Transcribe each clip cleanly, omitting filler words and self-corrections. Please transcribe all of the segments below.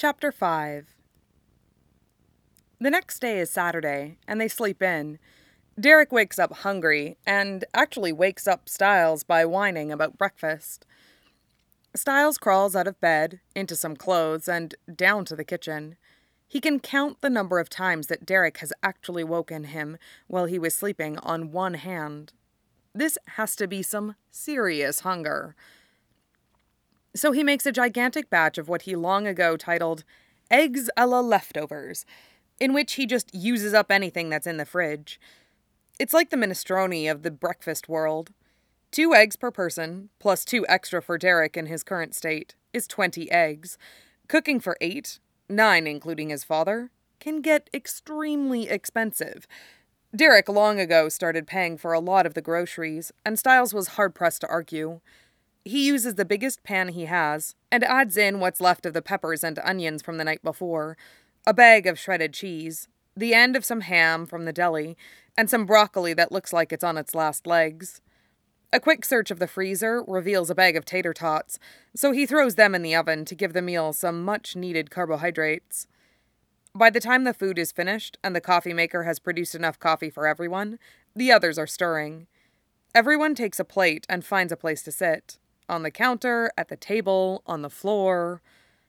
Chapter 5. The next day is Saturday, and they sleep in. Derek wakes up hungry, and actually wakes up Styles by whining about breakfast. Styles crawls out of bed, into some clothes, and down to the kitchen. He can count the number of times that Derek has actually woken him while he was sleeping on one hand. This has to be some serious hunger. So he makes a gigantic batch of what he long ago titled Eggs a la Leftovers, in which he just uses up anything that's in the fridge. It's like the minestrone of the breakfast world. 2 eggs per person, plus 2 extra for Derek in his current state, is 20 eggs. Cooking for 8, 9 including his father, can get extremely expensive. Derek long ago started paying for a lot of the groceries, and Styles was hard-pressed to argue. He uses the biggest pan he has, and adds in what's left of the peppers and onions from the night before, a bag of shredded cheese, the end of some ham from the deli, and some broccoli that looks like it's on its last legs. A quick search of the freezer reveals a bag of tater tots, so he throws them in the oven to give the meal some much-needed carbohydrates. By the time the food is finished and the coffee maker has produced enough coffee for everyone, the others are stirring. Everyone takes a plate and finds a place to sit. On the counter, at the table, on the floor.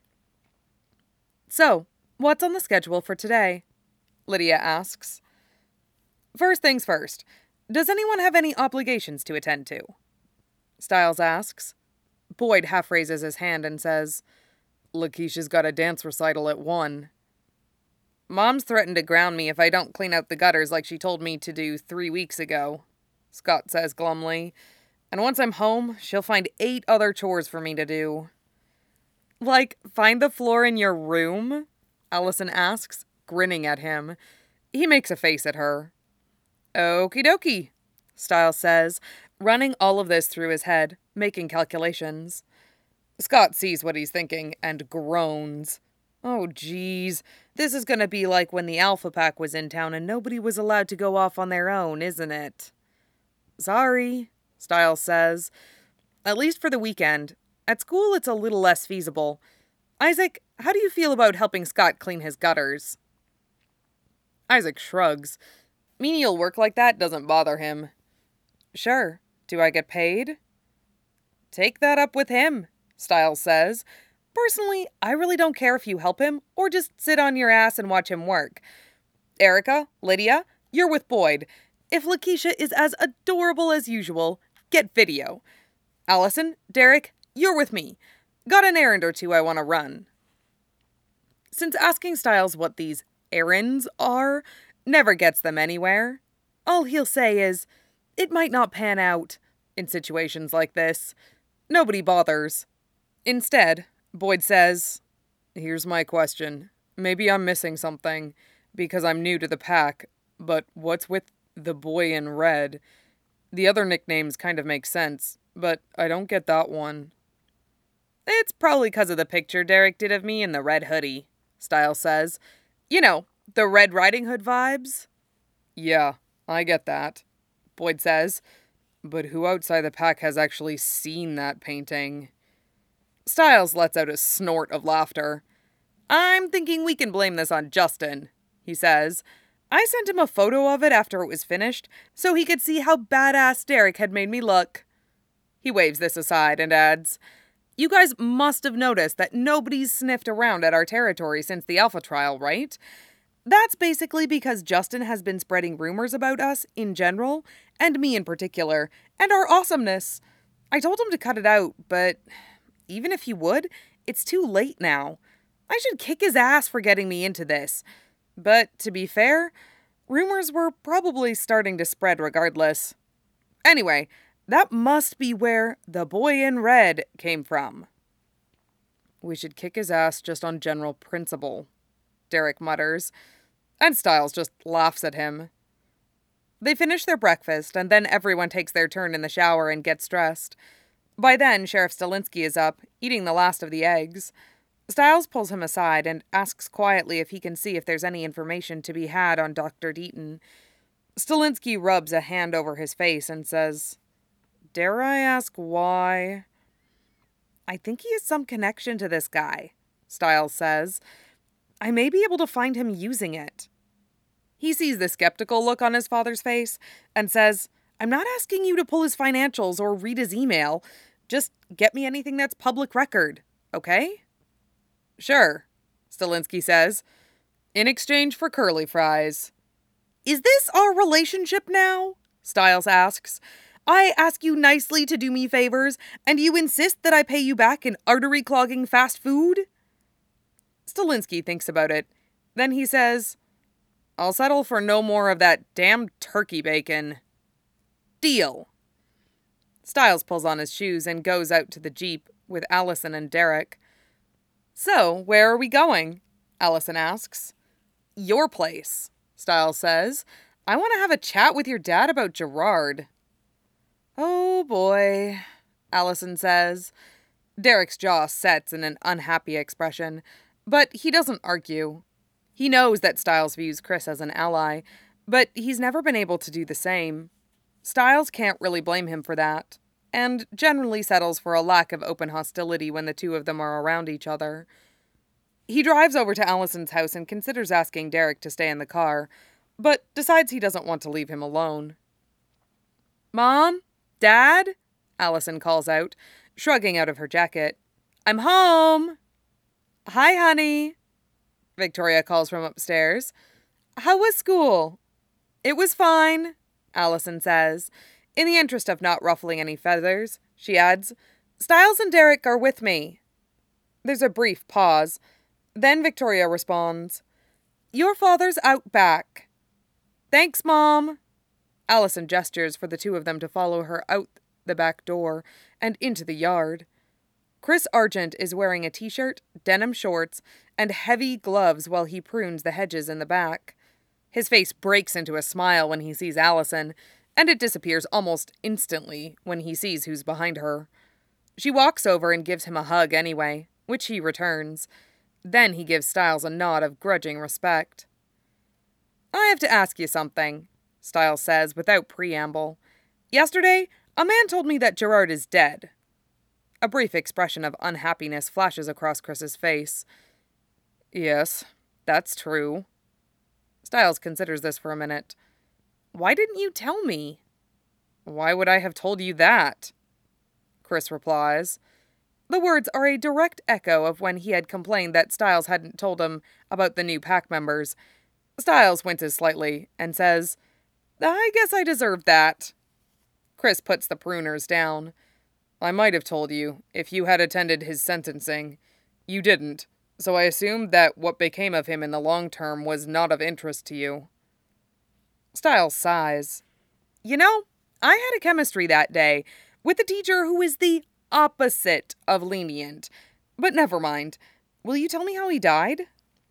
So, what's on the schedule for today? Lydia asks. First things first, does anyone have any obligations to attend to? Styles asks. Boyd half raises his hand and says, Lakeisha's got a dance recital at 1. Mom's threatened to ground me if I don't clean out the gutters like she told me to do 3 weeks ago, Scott says glumly. And once I'm home, she'll find 8 other chores for me to do. Like, find the floor in your room? Allison asks, grinning at him. He makes a face at her. Okie dokie, Styles says, running all of this through his head, making calculations. Scott sees what he's thinking and groans. Oh, geez, this is gonna be like when the Alpha Pack was in town and nobody was allowed to go off on their own, isn't it? Sorry, Styles says. At least for the weekend. At school, it's a little less feasible. Isaac, how do you feel about helping Scott clean his gutters? Isaac shrugs. Menial work like that doesn't bother him. Sure. Do I get paid? Take that up with him, Styles says. Personally, I really don't care if you help him or just sit on your ass and watch him work. Erica, Lydia, you're with Boyd. If Lakeisha is as adorable as usual, get video. Allison, Derek, you're with me. Got an errand or 2 I want to run. Since asking Styles what these errands are never gets them anywhere, all he'll say is, it might not pan out in situations like this. Nobody bothers. Instead, Boyd says, Here's my question. Maybe I'm missing something, because I'm new to the pack, but what's with the boy in red? The other nicknames kind of make sense, but I don't get that one. It's probably because of the picture Derek did of me in the red hoodie, Styles says. You know, the Red Riding Hood vibes? Yeah, I get that, Boyd says. But who outside the pack has actually seen that painting? Styles lets out a snort of laughter. I'm thinking we can blame this on Justin, he says. I sent him a photo of it after it was finished, so he could see how badass Derek had made me look. He waves this aside and adds, You guys must have noticed that nobody's sniffed around at our territory since the Alpha trial, right? That's basically because Justin has been spreading rumors about us in general, and me in particular, and our awesomeness. I told him to cut it out, but even if he would, it's too late now. I should kick his ass for getting me into this. But, to be fair, rumors were probably starting to spread regardless. Anyway, that must be where the boy in red came from. We should kick his ass just on general principle, Derek mutters, and Styles just laughs at him. They finish their breakfast, and then everyone takes their turn in the shower and gets dressed. By then, Sheriff Stilinski is up, eating the last of the eggs. Styles pulls him aside and asks quietly if he can see if there's any information to be had on Dr. Deaton. Stilinski rubs a hand over his face and says, Dare I ask why? I think he has some connection to this guy, Stiles says. I may be able to find him using it. He sees the skeptical look on his father's face and says, I'm not asking you to pull his financials or read his email. Just get me anything that's public record, okay? Sure, Stilinski says, in exchange for curly fries. Is this our relationship now? Stiles asks. I ask you nicely to do me favors, and you insist that I pay you back in artery-clogging fast food? Stilinski thinks about it. Then he says, I'll settle for no more of that damn turkey bacon. Deal. Stiles pulls on his shoes and goes out to the Jeep with Allison and Derek. So, where are we going? Allison asks. Your place, Stiles says. I want to have a chat with your dad about Gerard. Oh boy, Allison says. Derek's jaw sets in an unhappy expression, but he doesn't argue. He knows that Stiles views Chris as an ally, but he's never been able to do the same. Stiles can't really blame him for that, and generally settles for a lack of open hostility when the two of them are around each other. He drives over to Allison's house and considers asking Derek to stay in the car, but decides he doesn't want to leave him alone. Mom? Dad? Allison calls out, shrugging out of her jacket. I'm home! Hi, honey, Victoria calls from upstairs. How was school? It was fine, Allison says. In the interest of not ruffling any feathers, she adds, Stiles and Derek are with me. There's a brief pause. Then Victoria responds, Your father's out back. Thanks, Mom. Allison gestures for the two of them to follow her out the back door and into the yard. Chris Argent is wearing a t-shirt, denim shorts, and heavy gloves while he prunes the hedges in the back. His face breaks into a smile when he sees Allison, and it disappears almost instantly when he sees who's behind her. She walks over and gives him a hug anyway, which he returns. Then he gives Stiles a nod of grudging respect. I have to ask you something, Stiles says without preamble. Yesterday, a man told me that Gerard is dead. A brief expression of unhappiness flashes across Chris's face. Yes, that's true. Stiles considers this for a minute. Why didn't you tell me? Why would I have told you that? Chris replies. The words are a direct echo of when he had complained that Stiles hadn't told him about the new pack members. Stiles winces slightly and says, I guess I deserved that. Chris puts the pruners down. I might have told you if you had attended his sentencing. You didn't, so I assumed that what became of him in the long term was not of interest to you. Stiles sighs. You know, I had a chemistry that day with a teacher who is the opposite of lenient. But never mind. Will you tell me how he died?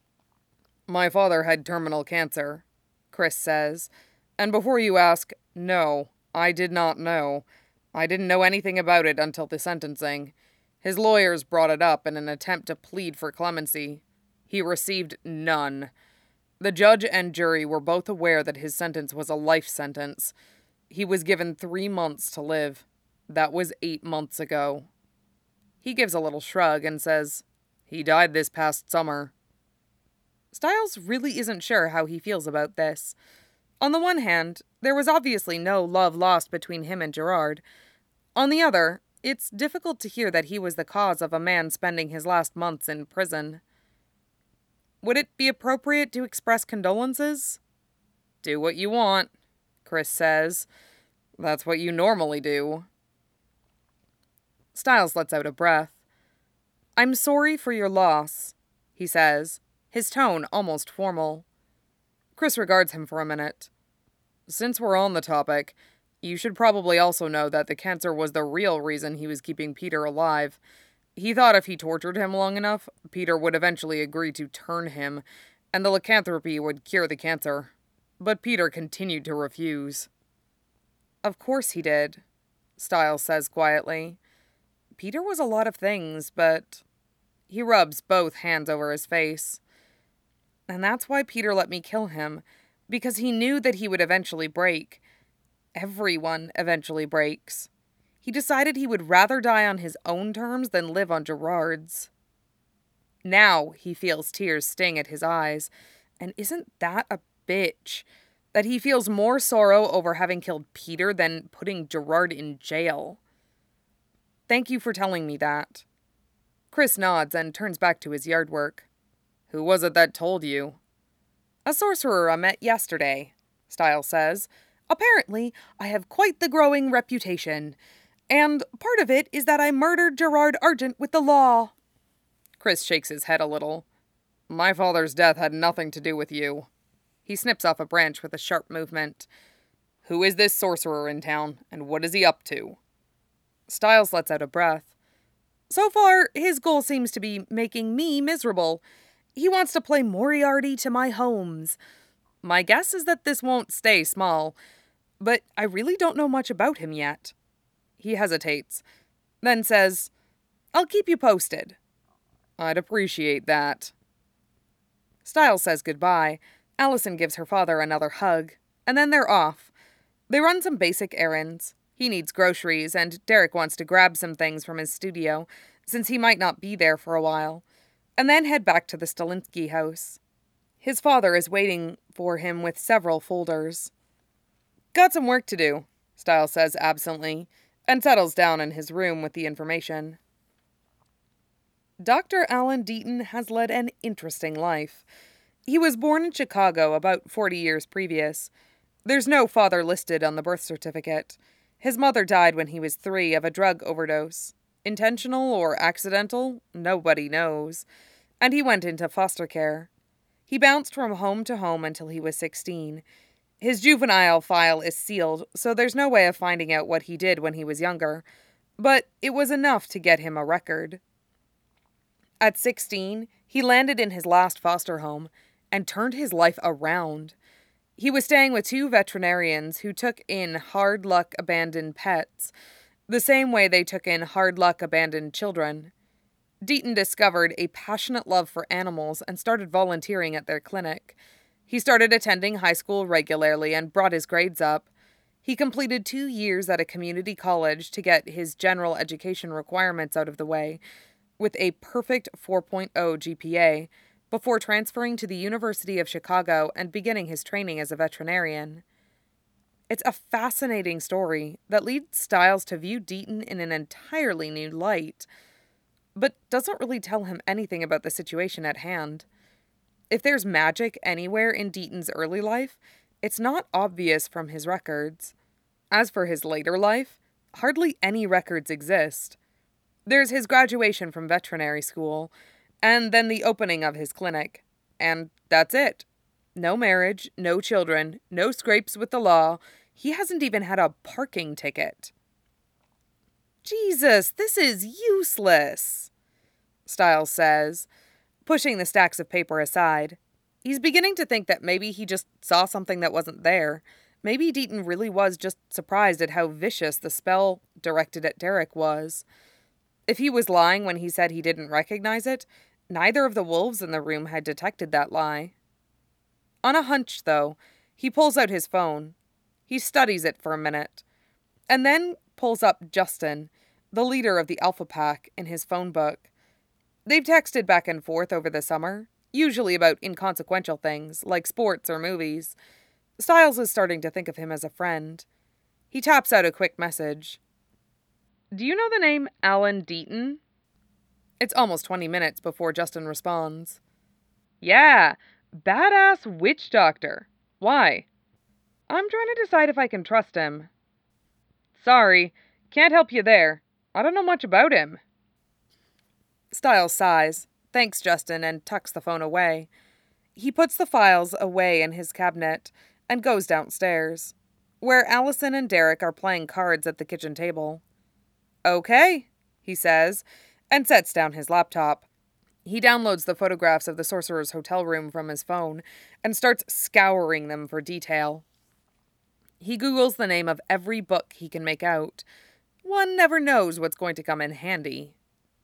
My father had terminal cancer, Chris says. And before you ask, no, I did not know. I didn't know anything about it until the sentencing. His lawyers brought it up in an attempt to plead for clemency. He received none. The judge and jury were both aware that his sentence was a life sentence. He was given 3 months to live. That was 8 months ago. He gives a little shrug and says, He died this past summer. Stiles really isn't sure how he feels about this. On the one hand, there was obviously no love lost between him and Gerard. On the other, it's difficult to hear that he was the cause of a man spending his last months in prison. Would it be appropriate to express condolences? Do what you want, Chris says. That's what you normally do. Stiles lets out a breath. I'm sorry for your loss, he says, his tone almost formal. Chris regards him for a minute. Since we're on the topic, you should probably also know that the cancer was the real reason he was keeping Peter alive. He thought if he tortured him long enough, Peter would eventually agree to turn him, and the lycanthropy would cure the cancer. But Peter continued to refuse. Of course he did, Stiles says quietly. Peter was a lot of things, but... He rubs both hands over his face. And that's why Peter let me kill him, because he knew that he would eventually break. Everyone eventually breaks. He decided he would rather die on his own terms than live on Gerard's. Now he feels tears sting at his eyes. And isn't that a bitch? That he feels more sorrow over having killed Peter than putting Gerard in jail. Thank you for telling me that. Chris nods and turns back to his yard work. Who was it that told you? A sorcerer I met yesterday, Styles says. Apparently, I have quite the growing reputation. And part of it is that I murdered Gerard Argent with the law. Chris shakes his head a little. My father's death had nothing to do with you. He snips off a branch with a sharp movement. Who is this sorcerer in town, and what is he up to? Styles lets out a breath. So far, his goal seems to be making me miserable. He wants to play Moriarty to my Holmes. My guess is that this won't stay small, but I really don't know much about him yet. He hesitates, then says, I'll keep you posted. I'd appreciate that. Styles says goodbye. Allison gives her father another hug, and then they're off. They run some basic errands. He needs groceries, and Derek wants to grab some things from his studio, since he might not be there for a while, and then head back to the Stalinsky house. His father is waiting for him with several folders. Got some work to do, Styles says absently, and settles down in his room with the information. Dr. Alan Deaton has led an interesting life. He was born in Chicago about 40 years previous. There's no father listed on the birth certificate. His mother died when he was 3 of a drug overdose. Intentional or accidental, nobody knows. And he went into foster care. He bounced from home to home until he was 16. His juvenile file is sealed, so there's no way of finding out what he did when he was younger. But it was enough to get him a record. At 16, he landed in his last foster home and turned his life around. He was staying with 2 veterinarians who took in hard luck abandoned pets, the same way they took in hard luck abandoned children. Deaton discovered a passionate love for animals and started volunteering at their clinic. He started attending high school regularly and brought his grades up. He completed 2 years at a community college to get his general education requirements out of the way, with a perfect 4.0 GPA, before transferring to the University of Chicago and beginning his training as a veterinarian. It's a fascinating story that leads Styles to view Deaton in an entirely new light, but doesn't really tell him anything about the situation at hand. If there's magic anywhere in Deaton's early life, it's not obvious from his records. As for his later life, hardly any records exist. There's his graduation from veterinary school, and then the opening of his clinic. And that's it. No marriage, no children, no scrapes with the law. He hasn't even had a parking ticket. Jesus, this is useless, Styles says, pushing the stacks of paper aside. He's beginning to think that maybe he just saw something that wasn't there. Maybe Deaton really was just surprised at how vicious the spell directed at Derek was. If he was lying when he said he didn't recognize it, neither of the wolves in the room had detected that lie. On a hunch, though, he pulls out his phone. He studies it for a minute, and then pulls up Justin, the leader of the Alpha Pack, in his phone book. They've texted back and forth over the summer, usually about inconsequential things, like sports or movies. Styles is starting to think of him as a friend. He taps out a quick message. Do you know the name Alan Deaton? It's almost 20 minutes before Justin responds. Yeah, badass witch doctor. Why? I'm trying to decide if I can trust him. Sorry, can't help you there. I don't know much about him. Styles sighs, thanks Justin, and tucks the phone away. He puts the files away in his cabinet and goes downstairs, where Allison and Derek are playing cards at the kitchen table. Okay, he says, and sets down his laptop. He downloads the photographs of the sorcerer's hotel room from his phone and starts scouring them for detail. He Googles the name of every book he can make out. One never knows what's going to come in handy.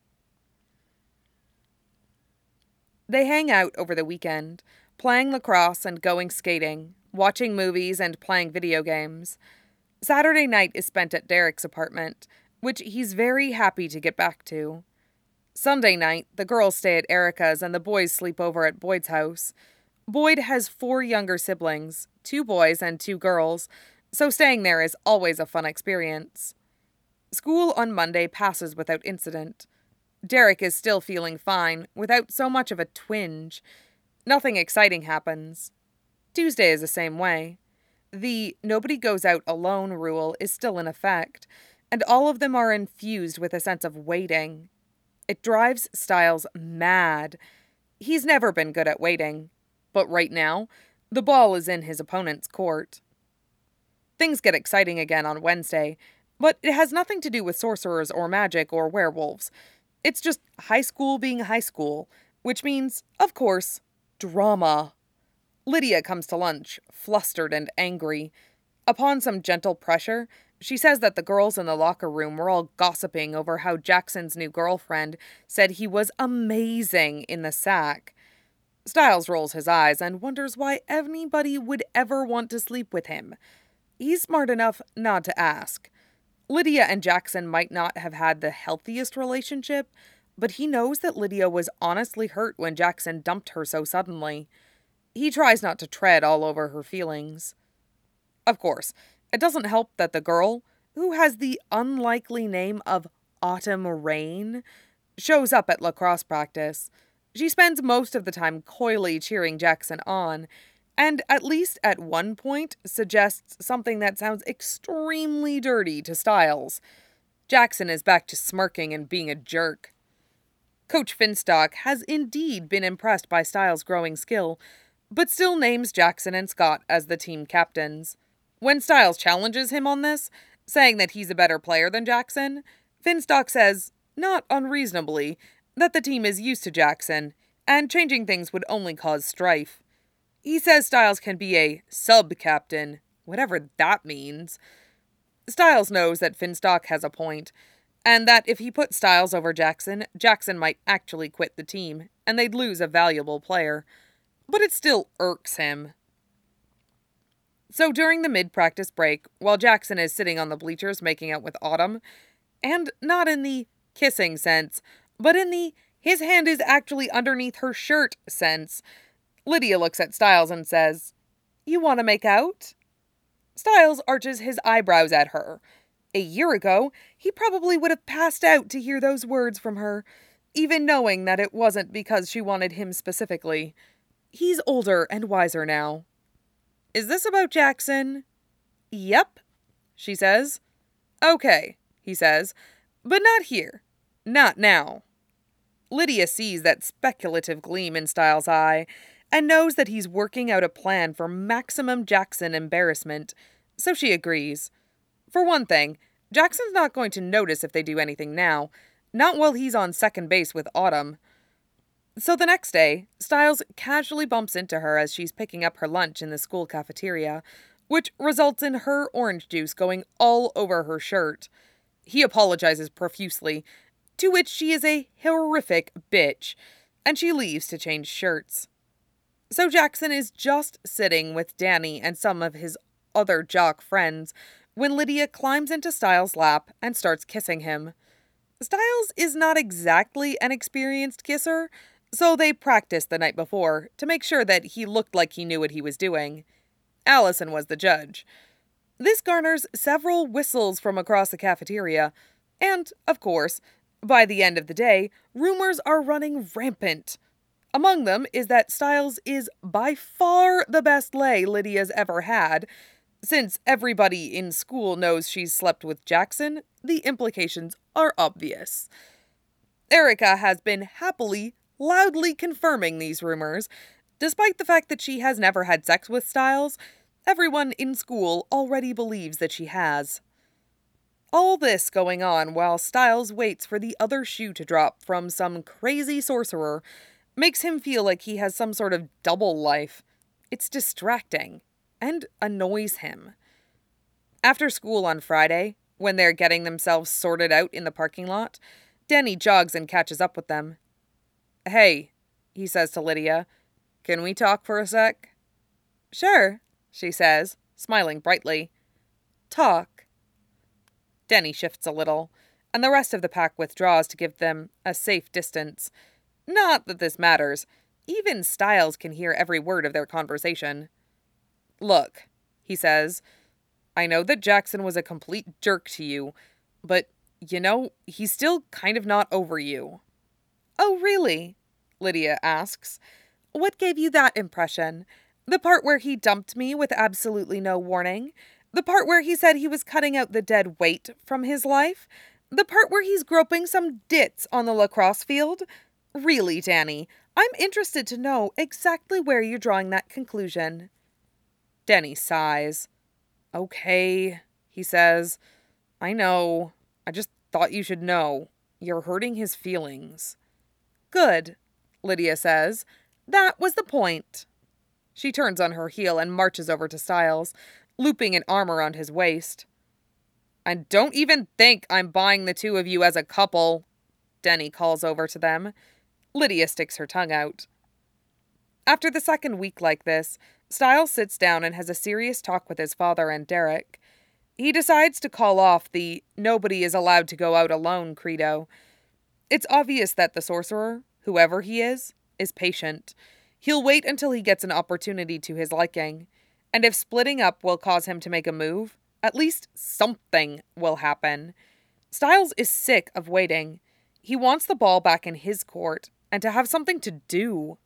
They hang out over the weekend, playing lacrosse and going skating, watching movies and playing video games. Saturday night is spent at Derek's apartment, which he's very happy to get back to. Sunday night, the girls stay at Erica's and the boys sleep over at Boyd's house. Boyd has 4 younger siblings, 2 boys and 2 girls, so staying there is always a fun experience. School on Monday passes without incident. Derek is still feeling fine, without so much of a twinge. Nothing exciting happens. Tuesday is the same way. The nobody goes out alone rule is still in effect, and all of them are infused with a sense of waiting. It drives Styles mad. He's never been good at waiting, but right now, the ball is in his opponent's court. Things get exciting again on Wednesday, but it has nothing to do with sorcerers or magic or werewolves. It's just high school being high school, which means, of course, drama. Lydia comes to lunch, flustered and angry. Upon some gentle pressure, she says that the girls in the locker room were all gossiping over how Jackson's new girlfriend said he was amazing in the sack. Styles rolls his eyes and wonders why anybody would ever want to sleep with him. He's smart enough not to ask. Lydia and Jackson might not have had the healthiest relationship, but he knows that Lydia was honestly hurt when Jackson dumped her so suddenly. He tries not to tread all over her feelings. Of course, it doesn't help that the girl, who has the unlikely name of Autumn Rain, shows up at lacrosse practice. She spends most of the time coyly cheering Jackson on, and at least at one point suggests something that sounds extremely dirty to Styles. Jackson is back to smirking and being a jerk. Coach Finstock has indeed been impressed by Styles' growing skill, but still names Jackson and Scott as the team captains. When Styles challenges him on this, saying that he's a better player than Jackson, Finstock says, not unreasonably, that the team is used to Jackson, and changing things would only cause strife. He says Styles can be a sub-captain, whatever that means. Styles knows that Finstock has a point, and that if he put Styles over Jackson, Jackson might actually quit the team, and they'd lose a valuable player. But it still irks him. So during the mid-practice break, while Jackson is sitting on the bleachers making out with Autumn, and not in the kissing sense, but in the his hand is actually underneath her shirt sense, Lydia looks at Styles and says, "You want to make out?" Styles arches his eyebrows at her. A year ago, he probably would have passed out to hear those words from her, even knowing that it wasn't because she wanted him specifically. He's older and wiser now. "Is this about Jackson?" "Yep," she says. "Okay," he says, "but not here. Not now." Lydia sees that speculative gleam in Styles' eye, and knows that he's working out a plan for maximum Jackson embarrassment, so she agrees. For one thing, Jackson's not going to notice if they do anything now, not while he's on second base with Autumn. So the next day, Styles casually bumps into her as she's picking up her lunch in the school cafeteria, which results in her orange juice going all over her shirt. He apologizes profusely, to which she is a horrific bitch, and she leaves to change shirts. So Jackson is just sitting with Danny and some of his other jock friends when Lydia climbs into Styles' lap and starts kissing him. Styles is not exactly an experienced kisser, so they practiced the night before to make sure that he looked like he knew what he was doing. Allison was the judge. This garners several whistles from across the cafeteria, and, of course, by the end of the day, rumors are running rampant. Among them is that Styles is by far the best lay Lydia's ever had. Since everybody in school knows she's slept with Jackson, the implications are obvious. Erica has been happily, loudly confirming these rumors. Despite the fact that she has never had sex with Styles, everyone in school already believes that she has. All this going on while Styles waits for the other shoe to drop from some crazy sorcerer makes him feel like he has some sort of double life. It's distracting and annoys him. After school on Friday, when they're getting themselves sorted out in the parking lot, Danny jogs and catches up with them. "Hey," he says to Lydia, "can we talk for a sec?" "Sure," she says, smiling brightly. "Talk." Danny shifts a little. and the rest of the pack withdraws to give them a safe distance. Not that this matters. Even Styles can hear every word of their conversation. "Look," he says, "I know that Jackson was a complete jerk to you, but, he's still kind of not over you." "Oh, really?" Lydia asks. "What gave you that impression? The part where he dumped me with absolutely no warning? The part where he said he was cutting out the dead weight from his life? The part where he's groping some dits on the lacrosse field? Really, Danny, I'm interested to know exactly where you're drawing that conclusion." Danny sighs. "Okay," he says. "I know. I just thought you should know. You're hurting his feelings." "Good," Lydia says. "That was the point." She turns on her heel and marches over to Styles, looping an arm around his waist. "And don't even think I'm buying the two of you as a couple," Denny calls over to them. Lydia sticks her tongue out. After the second week like this, Styles sits down and has a serious talk with his father and Derek. He decides to call off the "nobody is allowed to go out alone" credo. It's obvious that the sorcerer, whoever he is patient. He'll wait until he gets an opportunity to his liking, and if splitting up will cause him to make a move, at least something will happen. Styles is sick of waiting. He wants the ball back in his court, and to have something to do.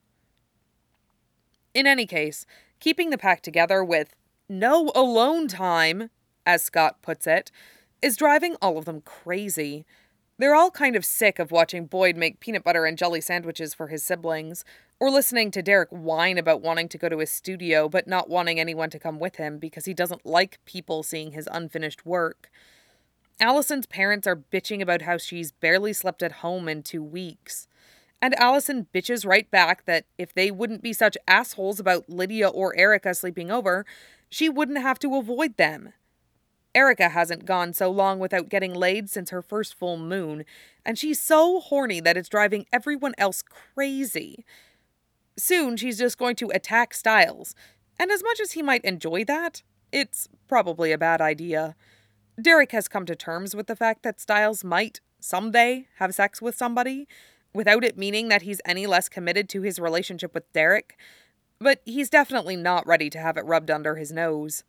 In any case, keeping the pack together with "no alone time," as Scott puts it, is driving all of them crazy. They're all kind of sick of watching Boyd make peanut butter and jelly sandwiches for his siblings, or listening to Derek whine about wanting to go to his studio but not wanting anyone to come with him because he doesn't like people seeing his unfinished work. Allison's parents are bitching about how she's barely slept at home in 2 weeks. And Allison bitches right back that if they wouldn't be such assholes about Lydia or Erica sleeping over, she wouldn't have to avoid them. Erica hasn't gone so long without getting laid since her first full moon, and she's so horny that it's driving everyone else crazy. Soon she's just going to attack Styles, and as much as he might enjoy that, it's probably a bad idea. Derek has come to terms with the fact that Styles might, someday, have sex with somebody, without it meaning that he's any less committed to his relationship with Derek, but he's definitely not ready to have it rubbed under his nose.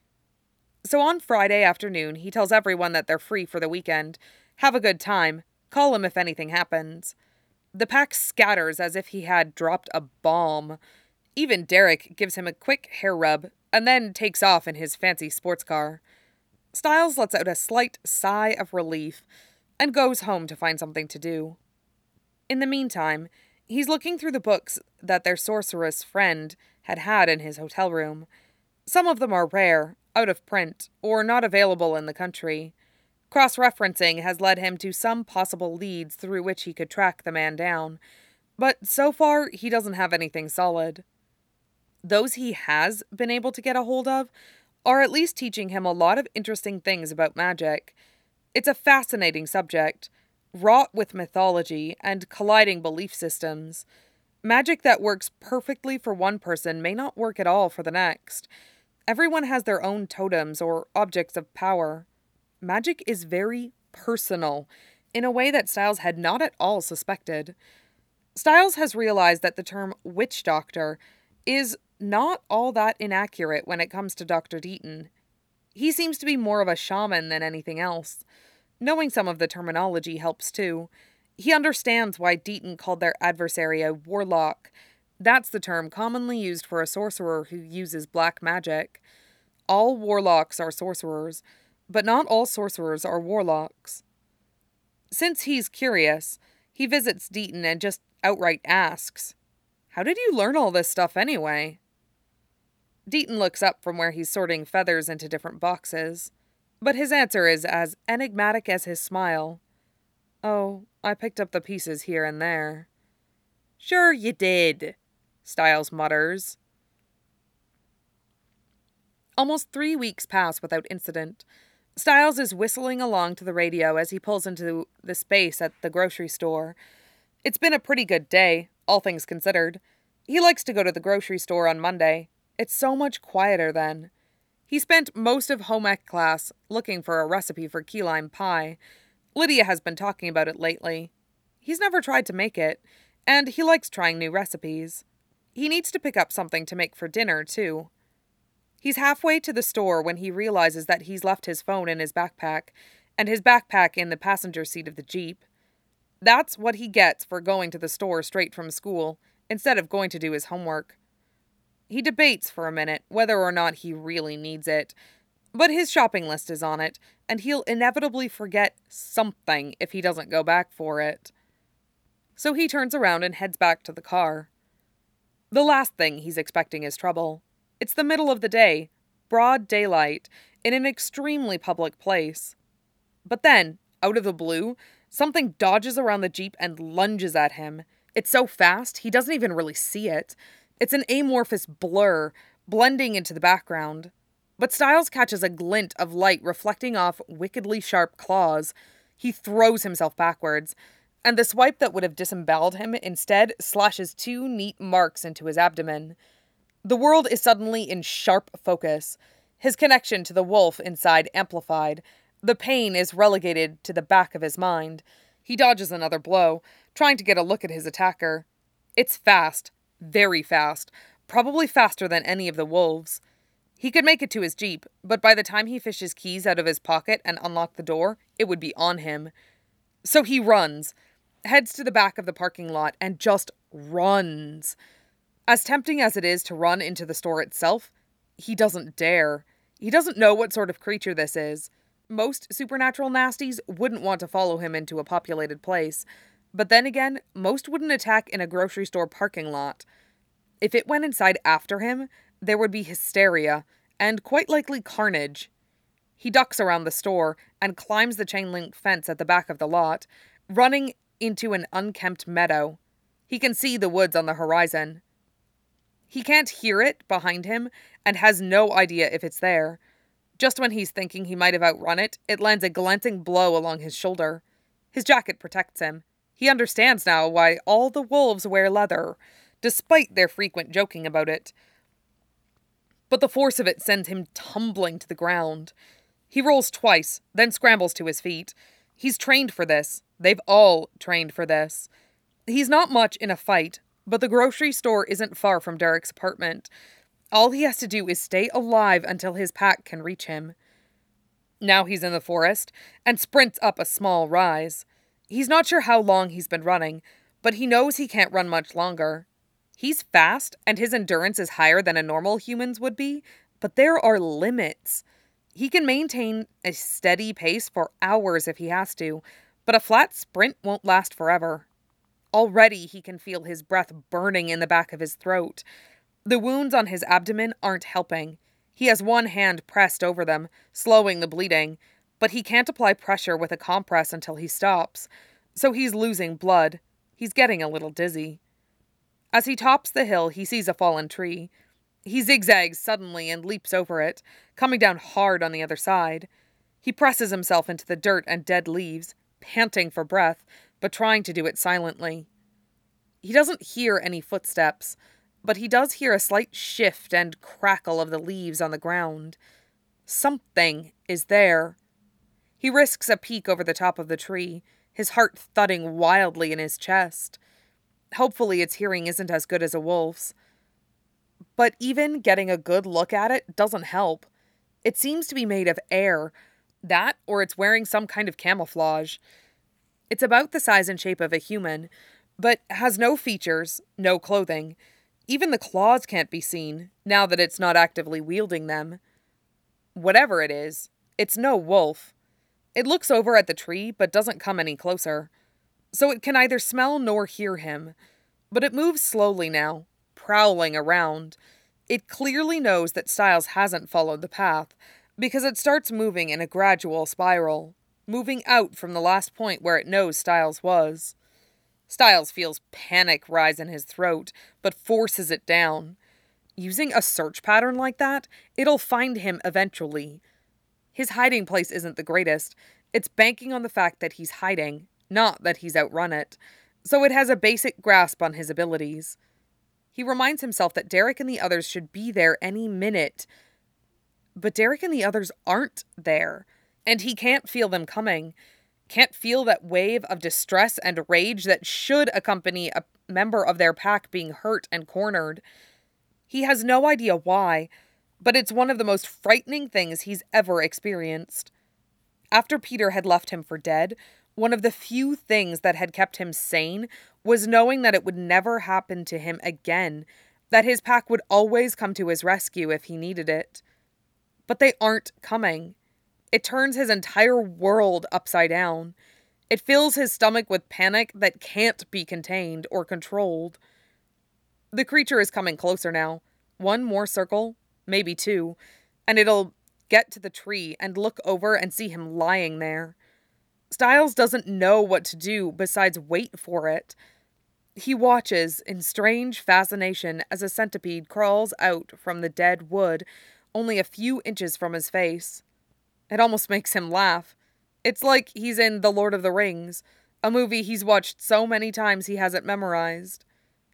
So on Friday afternoon, he tells everyone that they're free for the weekend. Have a good time. Call him if anything happens. The pack scatters as if he had dropped a bomb. Even Derek gives him a quick hair rub and then takes off in his fancy sports car. Styles lets out a slight sigh of relief and goes home to find something to do. In the meantime, he's looking through the books that their sorceress friend had in his hotel room. Some of them are rare, out of print, or not available in the country. Cross-referencing has led him to some possible leads through which he could track the man down, but so far he doesn't have anything solid. Those he has been able to get a hold of are at least teaching him a lot of interesting things about magic. It's a fascinating subject, wrought with mythology and colliding belief systems. Magic that works perfectly for one person may not work at all for the next. Everyone has their own totems or objects of power. Magic is very personal, in a way that Styles had not at all suspected. Styles has realized that the term witch doctor is not all that inaccurate when it comes to Dr. Deaton. He seems to be more of a shaman than anything else. Knowing some of the terminology helps too. He understands why Deaton called their adversary a warlock. That's the term commonly used for a sorcerer who uses black magic. All warlocks are sorcerers, but not all sorcerers are warlocks. Since he's curious, he visits Deaton and just outright asks, "How did you learn all this stuff anyway?" Deaton looks up from where he's sorting feathers into different boxes, but his answer is as enigmatic as his smile. "Oh, I picked up the pieces here and there." "Sure you did," Styles mutters. Almost 3 weeks pass without incident. Styles is whistling along to the radio as he pulls into the space at the grocery store. It's been a pretty good day, all things considered. He likes to go to the grocery store on Monday. It's so much quieter then. He spent most of home ec class looking for a recipe for key lime pie. Lydia has been talking about it lately. He's never tried to make it, and he likes trying new recipes. He needs to pick up something to make for dinner, too. He's halfway to the store when he realizes that he's left his phone in his backpack, and his backpack in the passenger seat of the Jeep. That's what he gets for going to the store straight from school, instead of going to do his homework. He debates for a minute whether or not he really needs it, but his shopping list is on it, and he'll inevitably forget something if he doesn't go back for it. So he turns around and heads back to the car. The last thing he's expecting is trouble. It's the middle of the day, broad daylight, in an extremely public place. But then, out of the blue, something dodges around the Jeep and lunges at him. It's so fast, he doesn't even really see it. It's an amorphous blur, blending into the background. But Styles catches a glint of light reflecting off wickedly sharp claws. He throws himself backwards, and the swipe that would have disemboweled him instead slashes 2 neat marks into his abdomen. The world is suddenly in sharp focus. His connection to the wolf inside amplified. The pain is relegated to the back of his mind. He dodges another blow, trying to get a look at his attacker. It's fast, very fast, probably faster than any of the wolves. He could make it to his Jeep, but by the time he fished his keys out of his pocket and unlocked the door, it would be on him. So he runs, heads to the back of the parking lot, and just runs. As tempting as it is to run into the store itself, he doesn't dare. He doesn't know what sort of creature this is. Most supernatural nasties wouldn't want to follow him into a populated place. But then again, most wouldn't attack in a grocery store parking lot. If it went inside after him, there would be hysteria, and quite likely carnage. He ducks around the store and climbs the chain-link fence at the back of the lot, running into an unkempt meadow. He can see the woods on the horizon. He can't hear it behind him and has no idea if it's there. Just when he's thinking he might have outrun it, it lands a glancing blow along his shoulder. His jacket protects him. He understands now why all the wolves wear leather, despite their frequent joking about it. But the force of it sends him tumbling to the ground. He rolls twice, then scrambles to his feet. He's trained for this. They've all trained for this. He's not much in a fight, but the grocery store isn't far from Derek's apartment. All he has to do is stay alive until his pack can reach him. Now he's in the forest and sprints up a small rise. He's not sure how long he's been running, but he knows he can't run much longer. He's fast, and his endurance is higher than a normal human's would be, but there are limits. He can maintain a steady pace for hours if he has to, but a flat sprint won't last forever. Already he can feel his breath burning in the back of his throat. The wounds on his abdomen aren't helping. He has one hand pressed over them, slowing the bleeding, but he can't apply pressure with a compress until he stops, so he's losing blood. He's getting a little dizzy. As he tops the hill, he sees a fallen tree. He zigzags suddenly and leaps over it, coming down hard on the other side. He presses himself into the dirt and dead leaves, panting for breath, but trying to do it silently. He doesn't hear any footsteps, but he does hear a slight shift and crackle of the leaves on the ground. Something is there. He risks a peek over the top of the tree, his heart thudding wildly in his chest. Hopefully its hearing isn't as good as a wolf's. But even getting a good look at it doesn't help. It seems to be made of air. That, or it's wearing some kind of camouflage. It's about the size and shape of a human, but has no features, no clothing. Even the claws can't be seen, now that it's not actively wielding them. Whatever it is, it's no wolf. It looks over at the tree, but doesn't come any closer. So it can neither smell nor hear him. But it moves slowly now, prowling around. It clearly knows that Styles hasn't followed the path, because it starts moving in a gradual spiral, moving out from the last point where it knows Styles was. Styles feels panic rise in his throat, but forces it down. Using a search pattern like that, it'll find him eventually. His hiding place isn't the greatest. It's banking on the fact that he's hiding, not that he's outrun it, so it has a basic grasp on his abilities. He reminds himself that Derek and the others should be there any minute. But Derek and the others aren't there, and he can't feel them coming. Can't feel that wave of distress and rage that should accompany a member of their pack being hurt and cornered. He has no idea why, but it's one of the most frightening things he's ever experienced. After Peter had left him for dead, one of the few things that had kept him sane was knowing that it would never happen to him again, that his pack would always come to his rescue if he needed it. But they aren't coming. It turns his entire world upside down. It fills his stomach with panic that can't be contained or controlled. The creature is coming closer now. One more circle, maybe two, and it'll get to the tree and look over and see him lying there. Stiles doesn't know what to do besides wait for it. He watches in strange fascination as a centipede crawls out from the dead wood, only a few inches from his face. It almost makes him laugh. It's like he's in The Lord of the Rings, a movie he's watched so many times he has it memorized.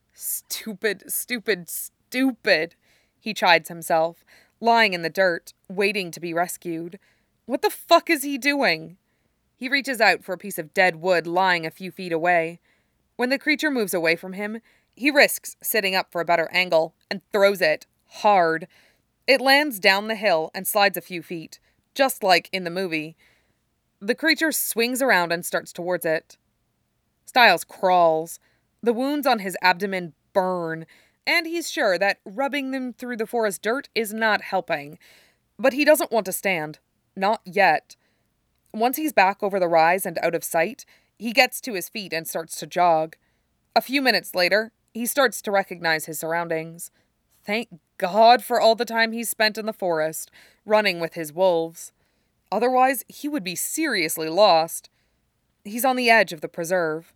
Stupid, stupid, stupid, he chides himself, lying in the dirt, waiting to be rescued. What the fuck is he doing? He reaches out for a piece of dead wood lying a few feet away. When the creature moves away from him, he risks sitting up for a better angle and throws it hard. It lands down the hill and slides a few feet, just like in the movie. The creature swings around and starts towards it. Stiles crawls. The wounds on his abdomen burn, and he's sure that rubbing them through the forest dirt is not helping. But he doesn't want to stand. Not yet. Once he's back over the rise and out of sight, he gets to his feet and starts to jog. A few minutes later, he starts to recognize his surroundings. Thank God for all the time he's spent in the forest, running with his wolves. Otherwise, he would be seriously lost. He's on the edge of the preserve.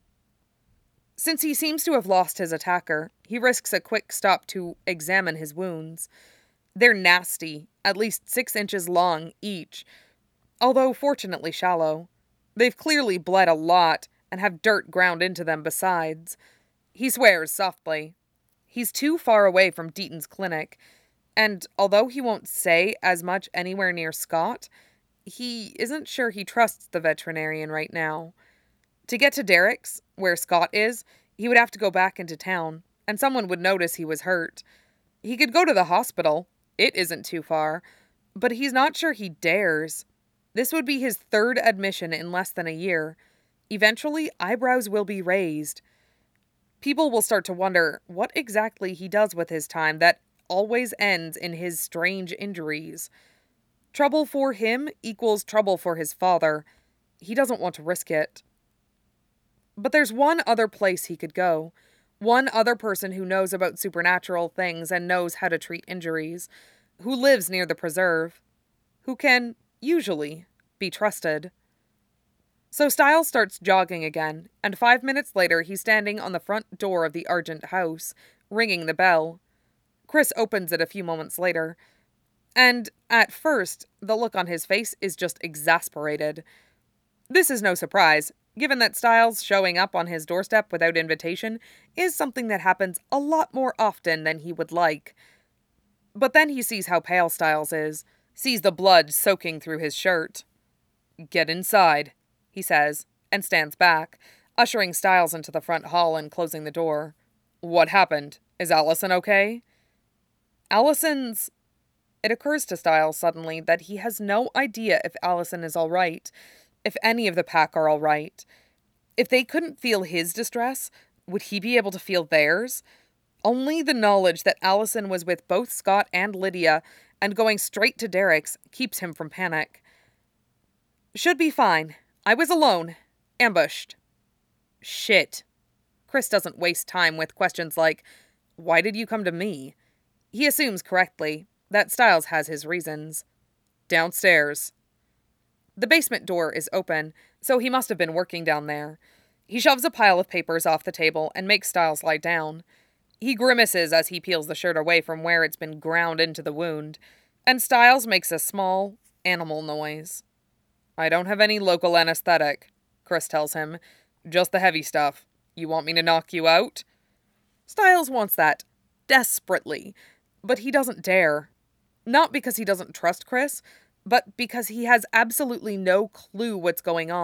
Since he seems to have lost his attacker, he risks a quick stop to examine his wounds. They're nasty, at least 6 inches long each, although fortunately shallow. They've clearly bled a lot and have dirt ground into them besides. He swears softly. He's too far away from Deaton's clinic, and although he won't say as much anywhere near Scott, he isn't sure he trusts the veterinarian right now. To get to Derek's, where Scott is, he would have to go back into town, and someone would notice he was hurt. He could go to the hospital. It isn't too far. But he's not sure he dares. This would be his 3rd admission in less than a year. Eventually, eyebrows will be raised. People will start to wonder what exactly he does with his time that always ends in his strange injuries. Trouble for him equals trouble for his father. He doesn't want to risk it. But there's one other place he could go. One other person who knows about supernatural things and knows how to treat injuries. Who lives near the preserve. Who can, usually, be trusted. So Stiles starts jogging again, and 5 minutes later he's standing on the front door of the Argent house, ringing the bell. Chris opens it a few moments later. And, at first, the look on his face is just exasperated. This is no surprise, given that Stiles showing up on his doorstep without invitation is something that happens a lot more often than he would like. But then he sees how pale Stiles is, sees the blood soaking through his shirt. "Get inside," he says, and stands back, ushering Stiles into the front hall and closing the door. "What happened? Is Allison okay?" Allison's... It occurs to Stiles suddenly that he has no idea if Allison is all right, if any of the pack are all right. If they couldn't feel his distress, would he be able to feel theirs? Only the knowledge that Allison was with both Scott and Lydia and going straight to Derek's keeps him from panic. "Should be fine. I was alone. Ambushed." "Shit." Chris doesn't waste time with questions like, "Why did you come to me?" He assumes correctly that Stiles has his reasons. "Downstairs." The basement door is open, so he must have been working down there. He shoves a pile of papers off the table and makes Stiles lie down. He grimaces as he peels the shirt away from where it's been ground into the wound, and Stiles makes a small, animal noise. "I don't have any local anesthetic," Chris tells him. "Just the heavy stuff. You want me to knock you out?" Stiles wants that desperately, but he doesn't dare. Not because he doesn't trust Chris, but because he has absolutely no clue what's going on,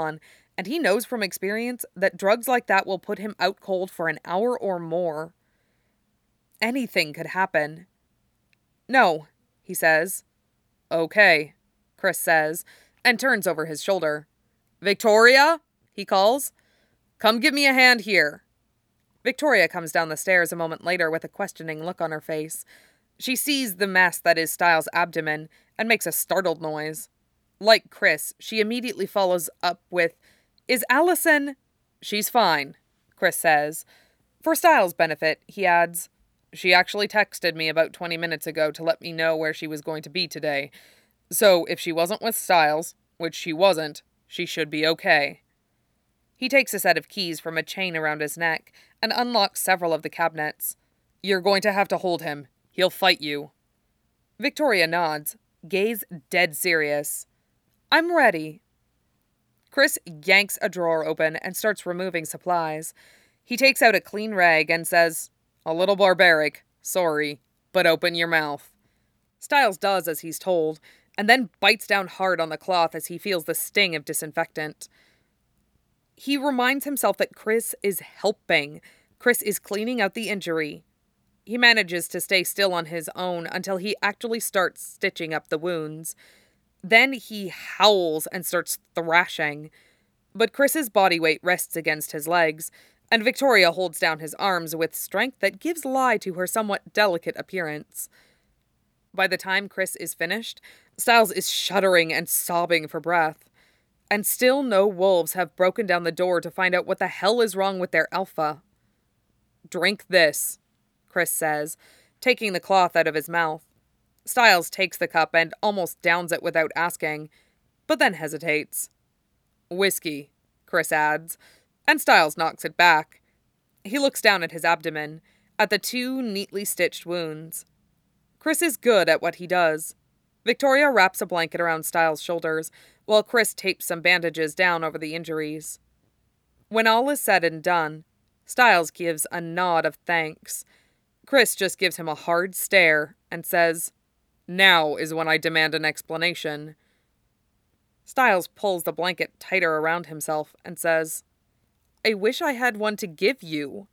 and he knows from experience that drugs like that will put him out cold for an hour or more. Anything could happen. "No," he says. "Okay," Chris says, and turns over his shoulder. "Victoria," he calls. "Come give me a hand here." Victoria comes down the stairs a moment later with a questioning look on her face. She sees the mess that is Styles' abdomen and makes a startled noise. Like Chris, she immediately follows up with, "Is Allison—" "She's fine," Chris says. For Styles' benefit, he adds, "She actually texted me about 20 minutes ago to let me know where she was going to be today. So if she wasn't with Styles, which she wasn't, she should be okay." He takes a set of keys from a chain around his neck and unlocks several of the cabinets. "You're going to have to hold him. He'll fight you." Victoria nods, gaze dead serious. "I'm ready." Chris yanks a drawer open and starts removing supplies. He takes out a clean rag and says, "A little barbaric, sorry, but open your mouth." Styles does as he's told, and then bites down hard on the cloth as he feels the sting of disinfectant. He reminds himself that Chris is helping. Chris is cleaning out the injury. He manages to stay still on his own until he actually starts stitching up the wounds. Then he howls and starts thrashing. But Chris's body weight rests against his legs, and Victoria holds down his arms with strength that gives lie to her somewhat delicate appearance. By the time Chris is finished, Styles is shuddering and sobbing for breath. And still no wolves have broken down the door to find out what the hell is wrong with their alpha. "Drink this," Chris says, taking the cloth out of his mouth. Styles takes the cup and almost downs it without asking, but then hesitates. "Whiskey," Chris adds, and Styles knocks it back. He looks down at his abdomen, at the 2 neatly stitched wounds. Chris is good at what he does. Victoria wraps a blanket around Styles' shoulders, while Chris tapes some bandages down over the injuries. When all is said and done, Styles gives a nod of thanks. Chris just gives him a hard stare and says, "Now is when I demand an explanation." Styles pulls the blanket tighter around himself and says, "I wish I had one to give you."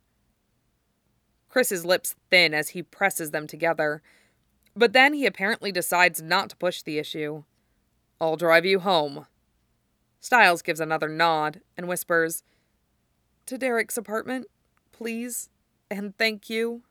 Chris's lips thin as he presses them together, but then he apparently decides not to push the issue. "I'll drive you home." Styles gives another nod and whispers, "To Derek's apartment, please, and thank you."